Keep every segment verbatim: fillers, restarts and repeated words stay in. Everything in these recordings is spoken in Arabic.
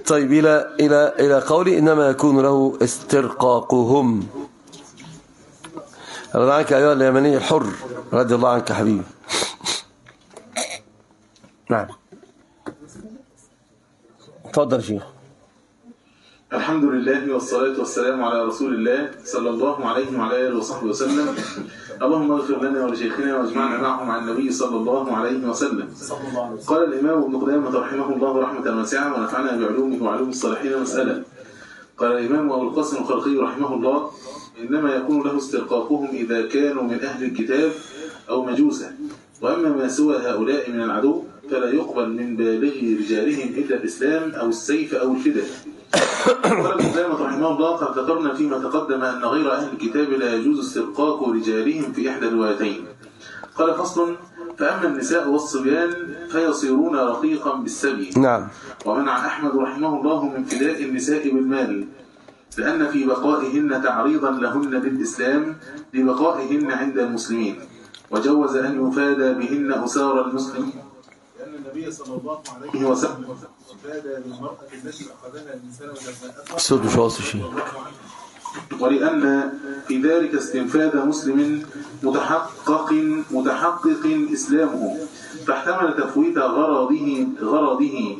طيب إلى إلى إلى قولي إنما يكون له استرقاقهم. رضي عنك أيها اليمني الحر، رضي الله عنك حبيبي. نعم تفضل شيخ. الحمد لله والصلاة والسلام على رسول الله صلى الله عليه وعلى آله وصحبه وسلم. اللهم اغفر لنا ولشيخنا واجمعنا معهم عن النبي صلى الله عليه وسلم. قال الإمام ابن قدامة رحمه الله رحمة واسعة ونفعنا بعلومه وعلوم الصالحين مسألة. قال الإمام أبو القاسم الخرقي رحمه الله إنما يكون له استرقاقهم إذا كانوا من أهل الكتاب أو مجوسة، وأما ما سوى هؤلاء من العدو فلا يقبل من بالغ رجالهم إلا الإسلام أو السيف أو الفداء. قال ابن قدامة رحمه الله قد ذكرنا فيما تقدم أن غير أهل الكتاب لا يجوز استرقاق رجالهم في إحدى الروايتين. قال فصل: فأما النساء والصبيان فيصيرون رقيقا بالسبي. نعم. ومنع أحمد رحمه الله من فداء النساء بالمال، لأن في بقائهن تعريضا لهن بالإسلام لبقائهن عند المسلمين، وجوز أن يفادى بهن أسار المسلمين، لأن النبي صلى الله عليه وسلم فادى بالمرأة التي أخذها الإنسان ولما أثر، ولأن في ذلك استنفاذ مسلم متحقق متحقق إسلامه، فاحتمل تفويت غرضه غرضه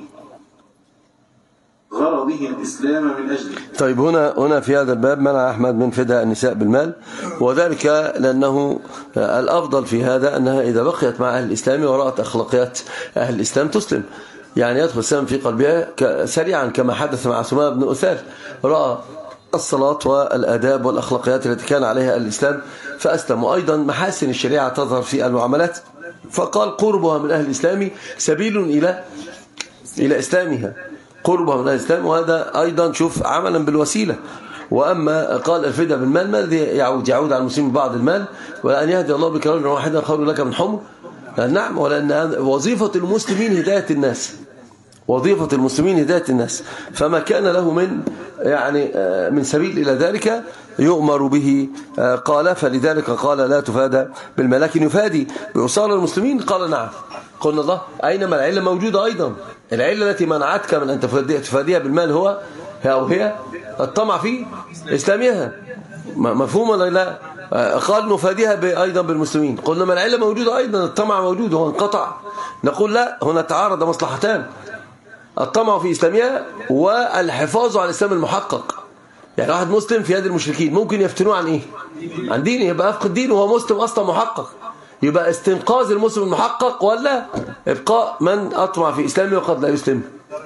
غرضه الإسلام من أجله. طيب هنا هنا في هذا الباب منع أحمد من فداء النساء بالمال، وذلك لأنه الأفضل في هذا أنها إذا بقيت مع أهل الإسلام ورأت أخلاقيات أهل الإسلام تسلم، يعني يدخل السلام في قلبها سريعا كما حدث مع سماء بن أثال، رأى الصلاة والآداب والأخلاقيات التي كان عليها الإسلام فأسلم. وأيضا محاسن الشريعة تظهر في المعاملات، فقال قربها من أهل الإسلام سبيل إلى إلى إسلامها، قربها من أهل الإسلام، وهذا أيضا شوف عملا بالوسيلة. وأما قال الفداء بالمال ماذا يعود؟ يعود على المسلم بعض المال، ولأن يهدي الله بك رجلا واحدا خير لك من حمر. نعم، ولأن وظيفة المسلمين هداية الناس، وظيفة المسلمين هداية الناس، فما كان له من يعني من سبيل إلى ذلك يؤمر به. قال فلذلك قال لا تفادى بالمال، لكن يفادي بأسار المسلمين. قال نعم. قلنا الله أينما العلة موجودة أيضا، العلة التي منعتك من أن تفاديها بالمال هو أو هي الطمع في إسلامها، مفهوم ولا لا؟ قال نفاديها أيضا بالمسلمين. قلنا ما العلة موجودة أيضا، الطمع موجود هو انقطع. نقول لا، هنا تعارض مصلحتان، الطمع في إسلامها والحفاظ على الإسلام المحقق. يعني واحد مسلم في يد المشركين ممكن يفتنوه عن إيه؟ عن دينه، يبقى أفقد دينه وهو مسلم أصلا محقق. يبقى استنقاذ المسلم المحقق ولا إبقاء من أطمع في إسلامه وقد لا يسلم؟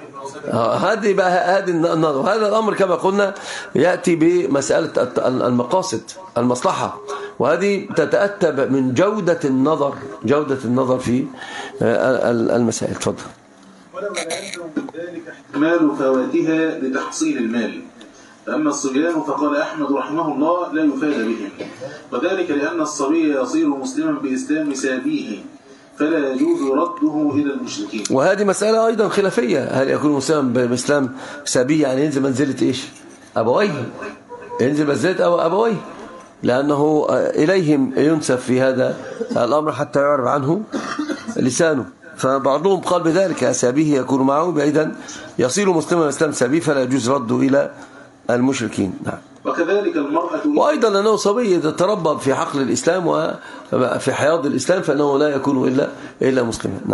هذه بقى هذه النظر. هذا الأمر كما قلنا يأتي بمسألة المقاصد المصلحة، وهذه تتأتى من جودة النظر، جودة النظر في المسائل. تفضل. ولو لا يلزم من ذلك احتمال فواتها لتحصيل المال. فأما الصبيان فقال أحمد رحمه الله لا يفاد بهم، وذلك لأن الصبي يصير مسلما بإسلام سابيه، فلا يجوز رده إلى المشركين. وهذه مسألة أيضا خلافية، هل يكون مسلما بإسلام سابيه يعني ينزل منزلة إيش؟ أبويه، ينزل منزلة أو أبويه، لأنه إليهم ينسب في هذا الأمر حتى يعرف عنه لسانه. فبعضهم قال بذلك سابيه يكون معه، بعيدا يصير مسلما بإسلام سابيه فلا يجوز رده إلى المشركين. نعم. وكذلك المرأة، وأيضا لأنه صبي إذا تربى في حقل الإسلام وفي حياض الإسلام فإنه لا يكون إلا إلا مسلما. نعم.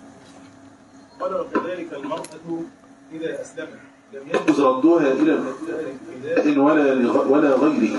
قال وكذلك المرأة إذا أسلمت لم يجوز ردوها إلى الفداء ولا ولا غيره،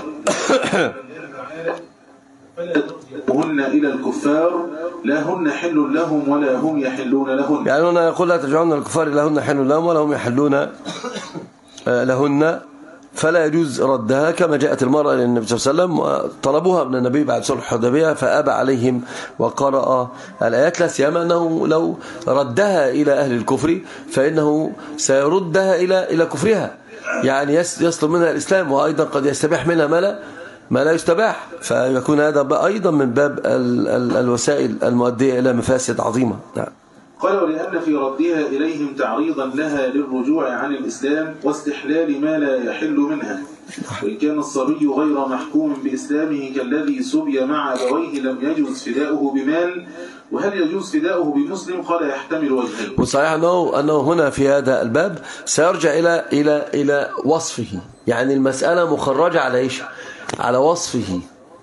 فلا ترجعوهن إلى الكفار لا هن حل لهم ولا هم يحلون لهن. يعني هنا يقول لا ترجعون الكفار لا هن حل لهم ولا هم يحلون لهن، فلا يجوز ردها. كما جاءت المرأة للنبي صلى الله عليه وسلم وطلبوها من النبي بعد صلح الحديبية فأبى عليهم وقرأ الآيات، لا سيما أنه لو ردها إلى أهل الكفر فإنه سيردها إلى إلى كفرها، يعني يسلم منها الإسلام، وأيضا قد يستباح منها ما لا ما لا يستباح، فيكون هذا أيضا من باب ال ال الوسائل المؤدية إلى مفاسد عظيمة. نعم. قال ولأن في ردها إليهم تعريضا لها للرجوع عن الإسلام واستحلال ما لا يحل منها، وإن كان الصبي غير محكوم بإسلامه كالذي سبي مع أبويه لم يجوز فداؤه بمال، وهل يجوز فداؤه بمسلم؟ قال يحتمل وجهين. وصحيح أنه, أنه هنا في هذا الباب سيرجع إلى, إلى, إلى وصفه، يعني المسألة مخرجة على إيش؟ على وصفه.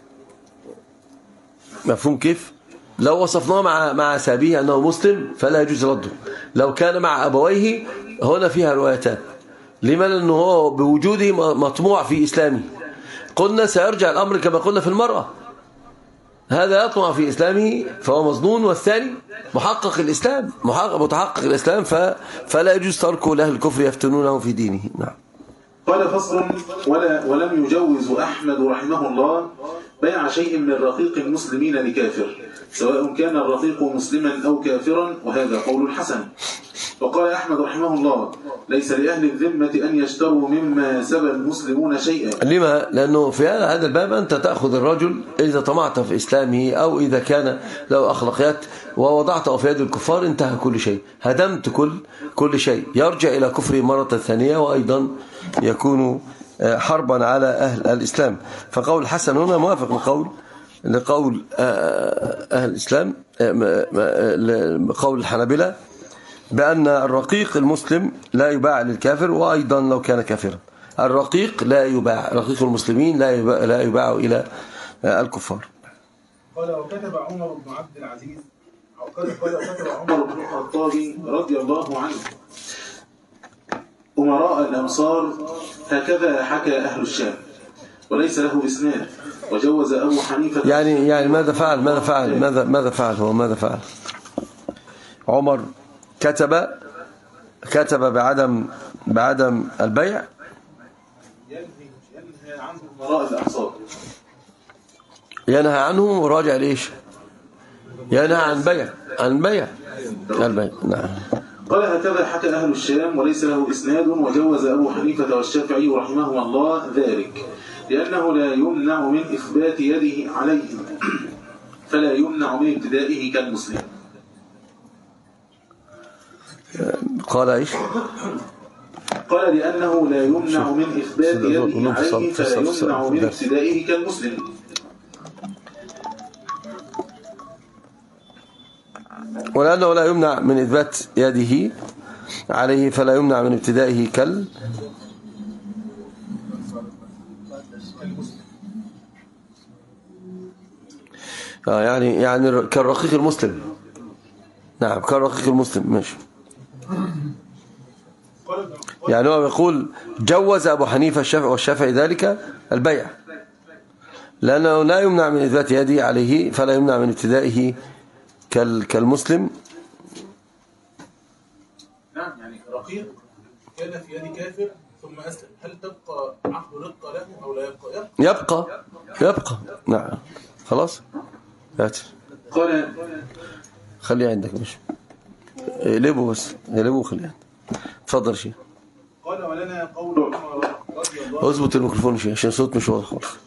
مفهوم كيف؟ لو وصفناه مع مع سابيه أنه مسلم فلا يجوز رده. لو كان مع أبويه هنا فيها روايتان. لما؟ لأنه هو بوجوده مطموع في إسلامه. قلنا سيرجع الأمر كما قلنا في المرأة، هذا يطمع في إسلامه فهو مظنون، والثاني محقق الإسلام محقق متحقق الإسلام فلا يجوز تركه لأهل الكفر يفتنونه في دينه. نعم. قال فصل ولا ولم يجوز أحمد رحمه الله بيع شيء من رقيق المسلمين لكافر سواء كان الرقيق مسلما أو كافرا، وهذا قول حسن. وقال أحمد رحمه الله ليس لأهل الذمة أن يشتروا مما سبى المسلمون شيئا. لما؟ لأنه في هذا الباب أنت تأخذ الرجل إذا طمعت في إسلامه أو إذا كان له أخلاقيات ووضعته في يد الكفار انتهى كل شيء، هدمت كل كل شيء، يرجع إلى كفره مرة ثانية، وأيضا يكون حربا على أهل الإسلام. فقول الحسن هنا موافق لقول لقول أهل الإسلام، قول الحنابلة بأن الرقيق المسلم لا يباع للكافر، وأيضا لو كان كافرا الرقيق لا يباع، رقيق المسلمين لا يباع, لا يباع إلى الكفار. قال وكتب عمر بن عبد العزيز قال وكتب عمر بن الخطاب رضي الله عنه أمراء الأمصار هكذا حكى أهل الشام وليس له إسناد، وجوز أبو حنيفة. يعني يعني ماذا فعل ماذا فعل ماذا ماذا فعل هو ماذا فعل عمر؟ كتب كتب بعدم بعدم البيع، ينهى عنه أمراء الأمصار، ينهى عنه راجع ليش؟ ينهى عن بيع عن بيع البيع. نعم. قال هكذا حكى أهل الشام وليس له إسناد، وجوز أبو حنيفة والشافعي رحمهما الله ذلك لأنه لا يمنع من إثبات يده عليه فلا يمنع من ابتدائه كالمسلم. قال إيش؟ قال لأنه لا يمنع من إثبات يده عليه فلا يمنع من ابتدائه كالمسلم. ولأنه لا يمنع من إثبات يده عليه فلا يمنع من ابتدائه كال آه يعني يعني كالرقيق المسلم. نعم كالرقيق المسلم. ماشي. يعني هو يقول جوز أبو حنيفة والشافعي ذلك البيع لأنه لا يمنع من إثبات يده عليه فلا يمنع من ابتدائه كالمسلم. نعم. يعني رقيق كان في يد كافر ثم أسلم، هل تبقى عقد رقة له أو لا يبقى؟ يبقى يبقى. نعم. خلاص. هات. قال خليه عندك. مش اقلبه بس اقلبه وخليه. اتفضل شيء. قال ولنا قول عمر رضي الله. اظبط الميكروفون شيء عشان الصوت مش واضح خالص.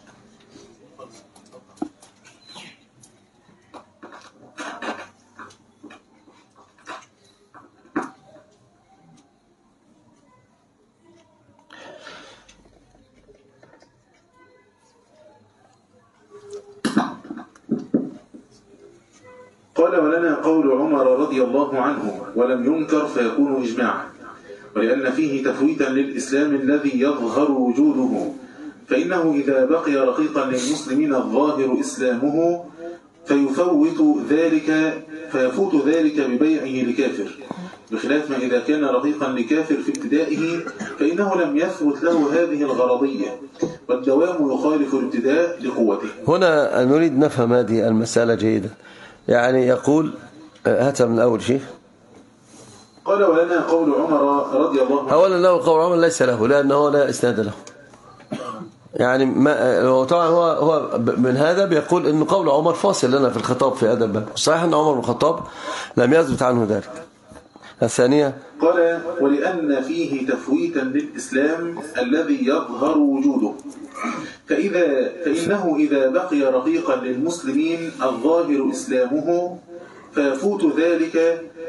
قال ولنا قول عمر رضي الله عنه ولم ينكر فيكون إجماعا، ولأن فيه تفويتا للإسلام الذي يظهر وجوده، فإنه إذا بقي رقيقا للمسلمين الظاهر إسلامه فيفوت ذلك فيفوت ذلك ببيعه لكافر، بخلاف ما إذا كان رقيقا لكافر في ابتدائه فإنه لم يثبت له هذه الغرضية، والدوام يخالف الابتداء لقوته. هنا نريد نفهم هذه المسألة جيدا. يعني يقول هاتها من أول شيء. قال ولنا قول عمر رضي الله عنه. أولا له قول عمر ليس له لأنه لا إسناد له. يعني ما طبعا هو هو من هذا بيقول إن قول عمر فاصل لنا في الخطاب في هذا الباب. صحيح أن عمر بن الخطاب لم يثبت عنه ذلك. الثانية قال ولأن فيه تفويتا للإسلام الذي يظهر وجوده، فإذا فإنه إذا بقي رقيقا للمسلمين الظاهر إسلامه فيفوت ذلك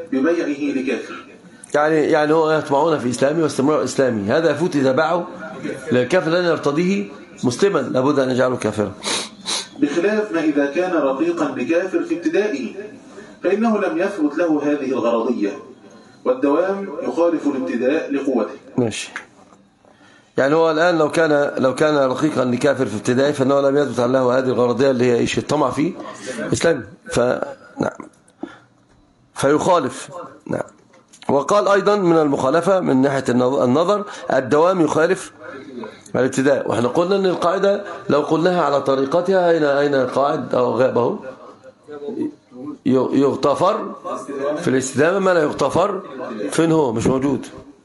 ببيعه لكافر. يعني يعني هو يطمعون في إسلامي واستمرار إسلامي، هذا يفوت إذا باعوا للكافر لن يرتضيه مسلما لابد أن يجعله كافرا، بخلاف ما إذا كان رقيقا بكافر في ابتدائه فإنه لم يثبت له هذه الغرضية، والدوام يخالف الابتداء لقوته. ماشي. يعني هو الآن لو كان لو كان رقيقا لكافر في ابتدائه فإنه لم يثبت له هذه الغرضية اللي هي إيش؟ الطمع في إسلام، فنعم فيخالف. نعم. وقال أيضا من المخالفة من ناحية النظر الدوام يخالف الابتداء، وإحنا قلنا أن القاعدة لو قلناها على طريقتها أين أين القاعد أو غابه يغتفر في الاستدامة ما لا يغتفر فين هو مش موجود.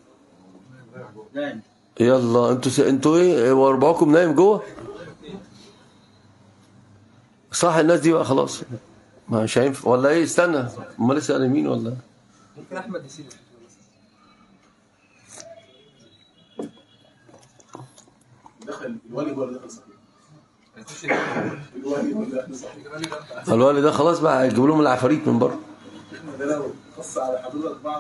يلا انتوا س... انتوا ايه واربعكم نايم جوه صح؟ الناس دي بقى خلاص مش هينفع ولا ايه؟ استنى هم لسه نايمين ولا ممكن احمد يسيب دخل الولي ولا دخل صحيح؟ الولي ولا دخل صحيح؟ الولي ده خلاص بقى هيجيبوا لهم العفاريت من بره. ده لو قص على حضرتك بعض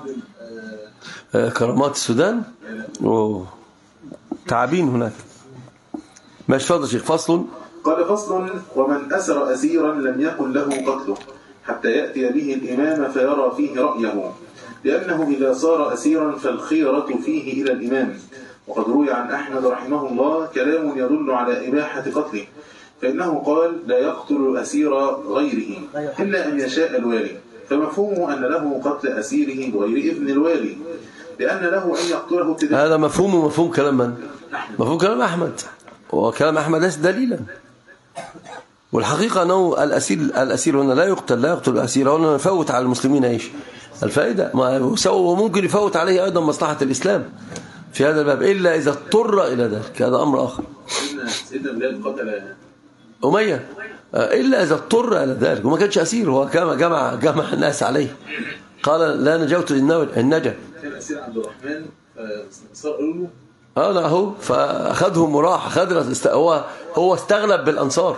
كرامات السودان اوه تعابين هناك. ماشي فاضل شيخ. فصل. قال فصل ومن أسر أسيرا لم يكن له قتله حتى يأتي به الإمام فيرى فيه رأيه، لأنه إذا صار أسيرا فالخيرة فيه إلى الإمام. وقد روي عن أحمد رحمه الله كلام يدل على إباحة قتله، فإنه قال لا يقتل أسير غيره إلا أن يشاء الوالي، فمفهومه أن له قتل أسيره بغير إذن الوالي، لأن له أن يقتله ابتداء. هذا مفهومه مفهوم كلام من؟ مفهوم كلام أحمد، وكلام أحمد ليس دليلا. والحقيقة أنه الأسير الأسير هنا لا يقتل لا يقتل الأسير هنا يفوت على المسلمين إيش؟ الفائدة، وممكن يفوت عليه أيضا مصلحة الإسلام في هذا الباب إلا إذا اضطر إلى ذلك، هذا أمر آخر. سيدنا بلال قتل أمية إلا إذا اضطر إلى ذلك، وما كانش أسير، هو جمع جمع جمع الناس عليه قال لا نجوت النجا. كان أسير عبد الرحمن صار له اه لا هو فاخذهم وراح خد هو هو استغلب بالانصار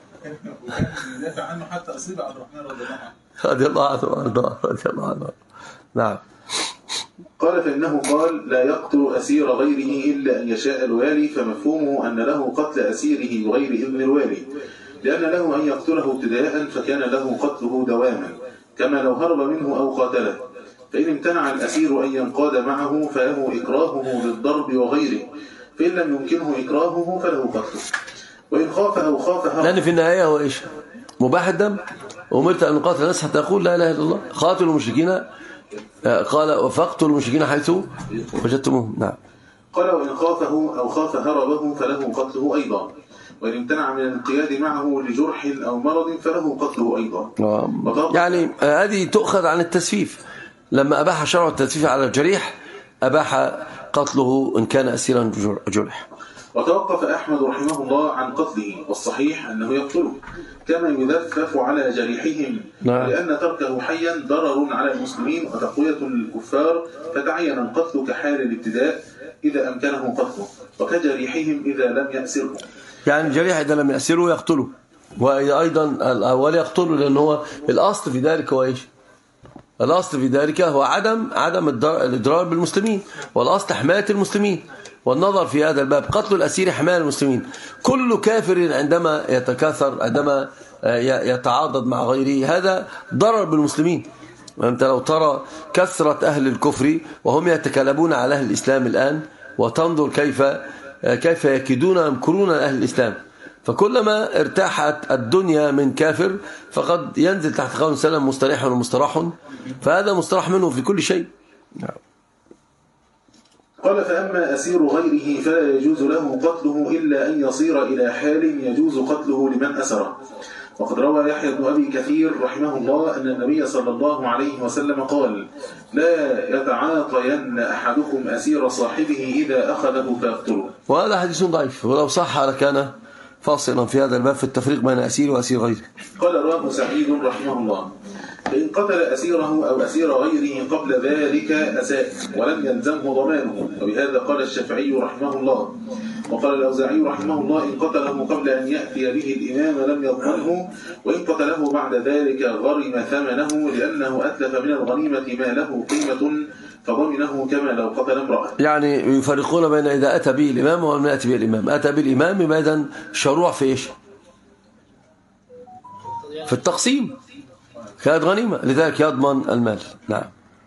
يدافع عنه حتى اصيب عبد الرحمن رضي الله عنه وارضاه رضي الله عنه. نعم. قال فإنه قال لا يقتل أسير غيره إلا أن يشاء الوالي، فمفهومه أن له قتل أسيره بغير إذن الوالي، لأن له أن يقتله ابتداء فكان له قتله دواما كما لو هرب منه أو قاتله. فإن امتنع الأسير أن ينقاد معه فله إكراهه بالضرب وغيره، فإن لم يمكنه إكراهه فله قتله. وإن خاف أو خاف هرب، لأن في النهاية هو إيش؟ مباح الدم. أمرت أن نقاتل الناس حتى يقول لا إله إلا الله. قاتلوا المشركين قال فاقتلوا المشركين حيث وجدتموهم. نعم. قال وإن خافه أو خاف هربه فله قتله أيضا، وإن امتنع من الانقياد معه لجرح أو مرض فله قتله أيضا. يعني هذه تؤخذ عن التسفيف، لما أباح شرع التسفيف على الجريح أباح قتله إن كان أسيرا جرح. وتوقف أحمد رحمه الله عن قتله، والصحيح أنه يقتله كما يذفف على جريحهم، لأن تركه حيا ضرر على المسلمين وتقوية الكفار، فتعين القتل كحال الابتداء إذا أمكنه قتله، وكجريحهم إذا لم يأسره. يعني الجريح إذا لم يأسره يقتله، وأيضا الأول يقتله، لأن هو الأصل في ذلك هو إيش؟ الأصل في ذلك هو عدم عدم الإضرار بالمسلمين، والأصل حماية المسلمين. والنظر في هذا الباب قتل الأسير حماية المسلمين. كل كافر عندما يتكاثر عندما يتعاضد مع غيره هذا ضرر بالمسلمين. وأنت لو ترى كثرة أهل الكفر وهم يتكلمون على أهل الإسلام الآن، وتنظر كيف كيف يكيدون ويمكرون أهل الإسلام، فكلما ارتاحت الدنيا من كافر فقد ينزل تحت قول سلام مستريح ومستراح، فهذا مستراح منه في كل شيء. قال فأما أسير غيره فلا يجوز له قتله إلا أن يصير إلى حال يجوز قتله لمن أسره. وقد روى يحيى بن أبي كثير رحمه الله أن النبي صلى الله عليه وسلم قال لا يتعاطين أحدكم أسير صاحبه إذا أخذه فيقتله. وهذا حديث ضعيف، ولو صح لكان فاصلا في هذا الباب في التفريق بين أسير وأسير غيره. قال رواه سعيد رحمه الله فإن قتل أسيره أو أسير غيره قبل ذلك أساء ولم يلزمه ضمانه، وبهذا قال الشافعي رحمه الله وقال الأوزاعي رحمه الله إن قتله قبل أن يأتي به الإمام لم يضمنه، وإن قتله بعد ذلك غرم ثمنه، لأنه أتلف من الغنيمة ما له قيمة فضمنه كما لو قتل امرأة. يعني يفرقون بين إذا أتى به الإمام ولم يأتي به الإمام. أتى بالإمام يبقى إذن شروع في إيش؟ في التقسيم، كانت غنيمة، لذلك يضمن المال. نعم.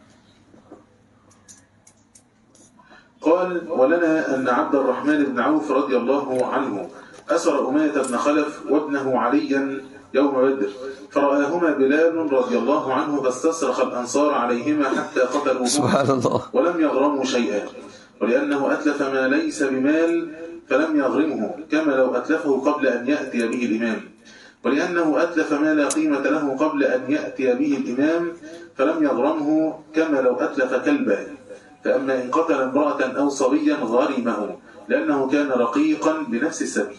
قال ولنا أن عبد الرحمن بن عوف رضي الله عنه أسر أمية بن خلف وابنه عليا يوم بدر، فرآهما بلال رضي الله عنه فاستصرخ الأنصار عليهما حتى قتلوهما سبحان الله، ولم يغرموا شيئا، ولأنه أتلف ما ليس بمال فلم يغرمه كما لو أتلفه قبل أن يأتي به الإمام، ولأنه أتلف ما لا قيمة له قبل أن يأتي به الإمام فلم يغرمه كما لو أتلف كلبا. فأما إن قتل امرأة أو صبيا غرمه لأنه كان رقيقا بنفس السبيل.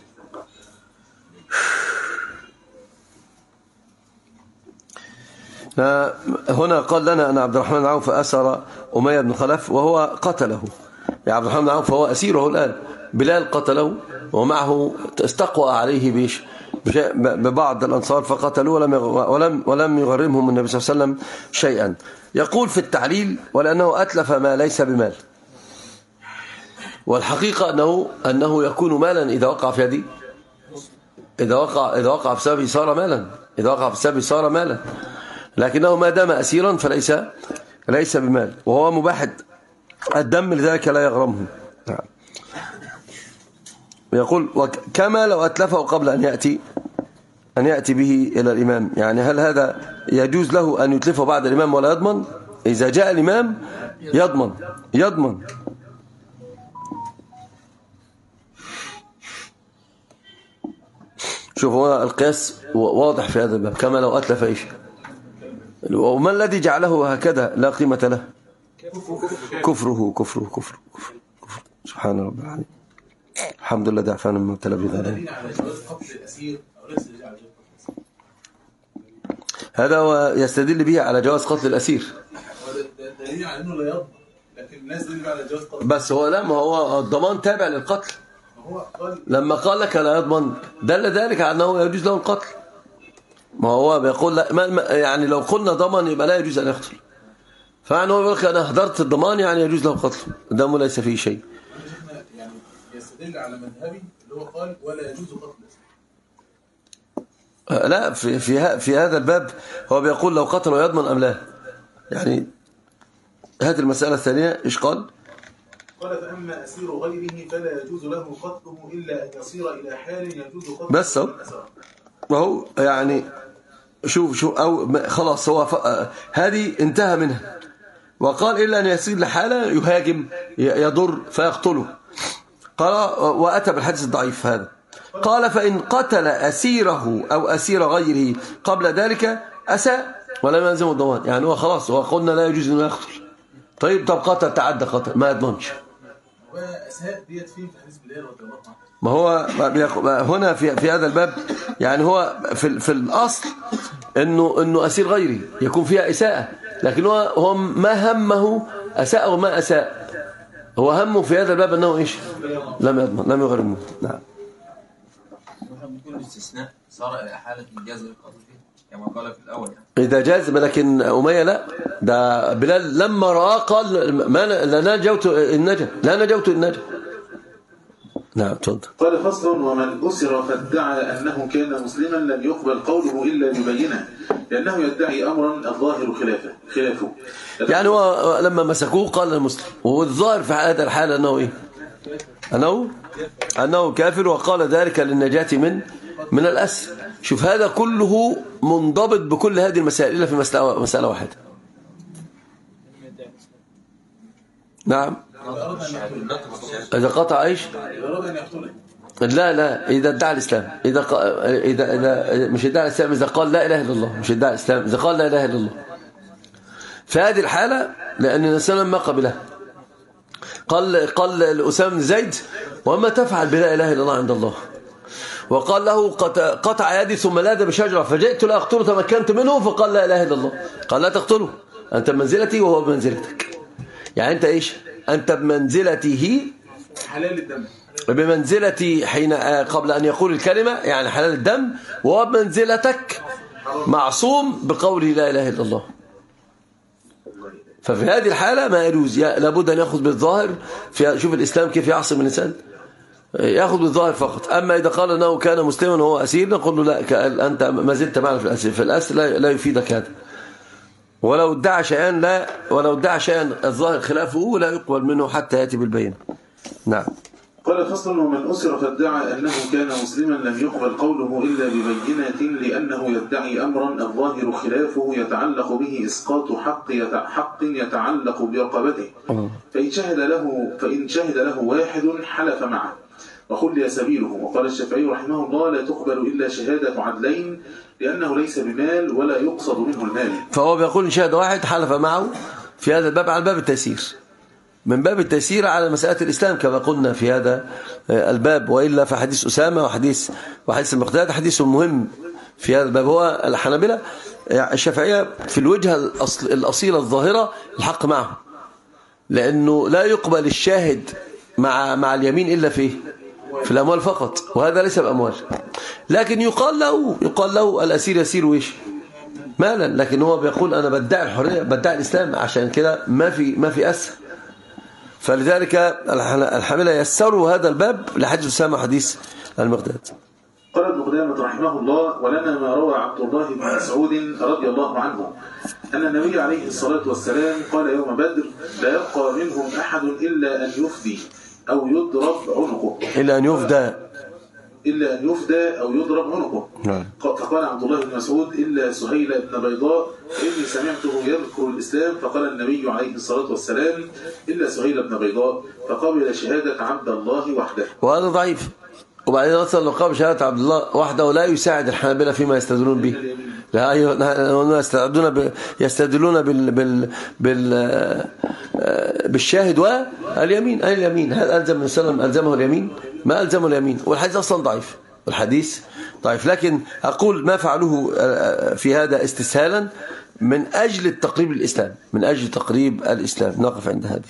هنا قال لنا أن عبد الرحمن بن عوف أسر أمية بن خلف وهو قتله. يا عبد الرحمن بن عوف هو أسيره الآن، بلال قتله ومعه استقوى عليه بيش ببعض الأنصار فقتلوه ولم ولم ولم يغرمهم النبي صلى الله عليه وسلم شيئا. يقول في التعليل ولأنه أتلف ما ليس بمال، والحقيقة أنه أنه يكون مالا إذا وقع في يدي، إذا وقع إذا وقع في سببه صار مالا، إذا وقع في سببه صار مالا، لكنه ما دام أسيرا فليس ليس بمال، وهو مباح الدم لذلك لا يغرمه. يقول كما لو أتلفه قبل أن يأتي أن يأتي به إلى الإمام. يعني هل هذا يجوز له أن يتلفه بعد الإمام ولا يضمن؟ إذا جاء الإمام يضمن يضمن شوفوا هنا القياس واضح في هذا الباب. كما لو أتلف إيش؟ وما الذي جعله هكذا لا قيمة له؟ كفره كفره كفره كفر كفر. سبحان رب العالمين. الحمد لله دعفانا من التلبيذ. هذا هو يستدل به على جواز قتل الأسير. دليل على انه لا يضمن، لكن الناس دليل على جواز قتل. بس هو لا، ما هو الضمان تابع للقتل. هو قال لما قال لك لا يضمن دل ذلك على انه يجوز له القتل. ما هو بيقول لا، ما يعني لو قلنا ضمن يبقى لا يجوز ان يقتل، فعنه هو يقول لك انا حضرت الضمان يعني يجوز له القتل، دمه ليس فيه شيء. يعني يستدل على مذهبي اللي هو قال ولا يجوز قتل. لا، في في في هذا الباب هو بيقول لو قتله يضمن ام لا. يعني هذه المسألة الثانية ايش قال؟ قال فأما أسير غيره فلا يجوز له قتله إلا أن يصير إلى حال يجوز قتله. بس هو وهو يعني شوف شوف أو خلاص هو هذه انتهى منها، وقال إلا أن يصير لحالة يهاجم يضر فيقتله. قال وأتى بالحديث الضعيف هذا. قال فإن قتل أسيره أو أسير غيره قبل ذلك أساء ولم يلزمه الضمان. يعني هو خلاص هو قلنا لا يجوز أنه يقتل. طيب طب قتل تعدى قتل ما يضمنش. وأساء ديت فين في حديث بلال رضي الله عنه؟ ما هو هنا في في هذا الباب يعني هو في في الأصل إنه إنه أسير غيري يكون فيها إساءة، لكن هو هو ما همه أساء وما أساء، هو همه في هذا الباب أنه إيش؟ لم يضمن لم يغرمه. نعم. ممكن الاستثناء صار إلى حالة إنجاز القتل فيه كما قال في الأول يعني. إذا جاز، لكن أمية لا، ده بلال لما رأى قال ما لا نجوت النجا لا نجوت النجا. نعم تفضل. قال فصل ومن أسر فادعى أنه كان مسلما لم يقبل قوله إلا ببينه، لأنه يدعي أمرا الظاهر خلافه خلافه يعني هو لما مسكوه قال المسلم، والظاهر في هذا الحال أنه إيه؟ أنه أنه كافر، وقال ذلك للنجاة من من الأسر. شوف هذا كله منضبط بكل هذه المسائل إلا في مسألة مسألة واحدة. نعم. إذا قطع إيش؟ لا لا إذا ادعى الإسلام، إذا ق... إذا إذا مش ادعى الإسلام، إذا قال لا إله إلا الله، مش ادعى الإسلام، إذا قال لا إله إلا الله. في هذه الحالة لأن الإنسان ما قبله قال قال لأسامة بن زيد وما تفعل بلا إله إلا الله عند الله، وقال له قطع يدي ثم لاذ بشجرة فجئت لا أقتله تمكنت منه فقال لا إله إلا الله. قال لا تقتله، أنت بمنزلتي وهو بمنزلتك. يعني أنت إيش؟ أنت بمنزلته حلال الدم بمنزلة حين قبل أن يقول الكلمة، يعني حلال الدم، وهو بمنزلتك معصوم بقوله لا إله إلا الله. ففي هذه الحالة ما يجوز، لابد أن يأخذ بالظاهر. في شوف الإسلام كيف يعصم الإنسان، يأخذ بالظاهر فقط. أما إذا قال أنه كان مسلما وهو أسير نقول له لا، أنت ما زلت معنا في الأسير، في الأسر لا, لا يفيدك هذا. ولو ادعى شيئا لا ولو ادعى شيئا الظاهر خلافه لا يقبل منه حتى يأتي بالبينة. نعم. قال فصل: ومن أسر فادعى أنه كان مسلما لم يقبل قوله إلا ببينة، لأنه يدعي أمرا الظاهر خلافه يتعلق به إسقاط حق حق يتعلق برقبته، فإن شهد له فإن شهد له واحد حلف معه وخلي سبيله. وقال الشافعي رحمه الله: لا تقبل إلا شهادة عدلين، لأنه ليس بمال ولا يقصد منه المال. فهو بيقول إن شهد واحد حلف معه في هذا الباب على باب التيسير، من باب التيسير على مسألة الإسلام كما قلنا في هذا الباب. وإلا فحديث أسامة وحديث وحديث المقداد حديث مهم في هذا الباب. هو الحنابلة الشافعية في الوجهة الأصيلة الظاهرة الحق معه، لأنه لا يقبل الشاهد مع مع اليمين إلا فيه في الأموال فقط، وهذا ليس بأموال. لكن يقال له يقال له الأسير يسير ويش مالا، لكن هو بيقول أنا بدعي الحرية بدعي الإسلام، عشان كده ما في ما في أسر. فلذلك الحنابلة يسروا هذا الباب لحديث أسامة حديث المقداد. قال ابن قدامة رحمه الله: ولنا ما روى عبد الله بن مسعود رضي الله عنه أن النبي عليه الصلاة والسلام قال يوم بدر: لا يبقى منهم أحد إلا أن يفدي أو يضرب عنقه إلا أن يفدى إلا أن يفدى أو يضرب عنقه. فقال عبد الله بن مسعود: إلا سهيل بن بيضاء فإني سمعته يذكر الإسلام. فقال النبي عليه الصلاة والسلام: إلا سهيل بن بيضاء، فقبل شهادة عبد الله وحده. وهذا ضعيف. وبعدين أصلا لو قبل شهادة عبد الله وحده ولا يساعد الحنابلة فيما يستدلون به. لا يستدلون ب... يستدلون بال بال بال بالشاهد واليمين. أي اليمين؟ هل ألزم النبي صلى الله عليه وسلم ألزمه اليمين؟ ما ألزمه اليمين، والحديث أصلا ضعيف، والحديث ضعيف. لكن أقول ما فعلوه في هذا استسهالا من أجل التقريب الإسلام، من أجل تقريب الإسلام. نقف عند هذه.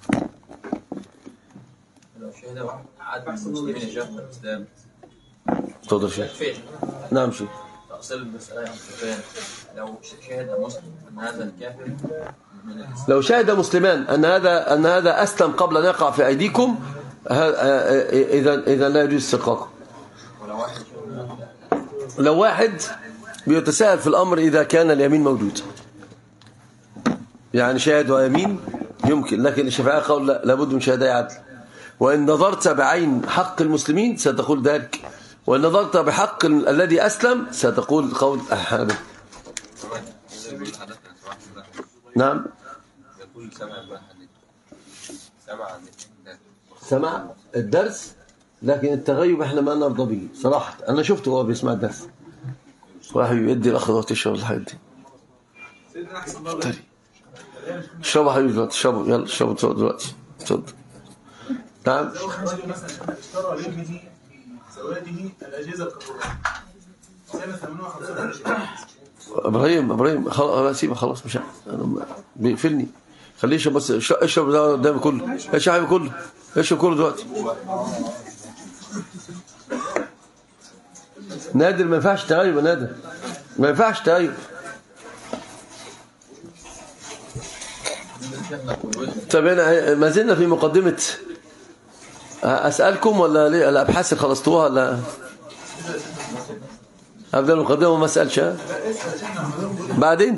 لو شهد واحد عدد المسلمين يشهد الإسلام تفضل شيخ. نعم شيخ. تأصيل المسألة يا سفيان، لو شهد مسلم أن هذا الكافر من الإسلام، لو شهد مسلمان أن هذا أن هذا أسلم قبل أن يقع في أيديكم، إذا إذا لا يجوز استقاقه. ولو واحد لو واحد بيتساهل في الأمر إذا كان اليمين موجود، يعني شاهد ويمين يمكن، لكن الشافعية قال لا، لابد من شهادة عدل. وإن نظرت بعين حق المسلمين ستقول ذلك، وإن نظرت بحق الذي أسلم ستقول قول الحنابلة. نعم. يقول سمع سمع سمع الدرس، لكن التغيب احنا ما نرضى به صراحة. أنا شفته هو بيسمع الدرس، واحد يدي الأخضر تشرب الحاجات دي. اشربوا حبيبي دلوقتي، اشربوا يلا اشربوا دلوقتي. اتفضل. نعم. اشترى لابنه في زواجه الأجهزة الكهربائية سنة ثمانية وخمسين. ابراهيم ابراهيم خلاص سيبه خلاص، مش بيقفلني. خليه يشرب بس، اشرب ده قدامي كله، اشرب حبيبي كله، اشرب كله دلوقتي. نادر ما ينفعش تغيب يا نادر، ما ينفعش تغيب. طب هنا ما زلنا في مقدمة. أسألكم ولا الأبحاث اللي خلصتوها ولا أبدأ المقدمة وما أسألش بعدين؟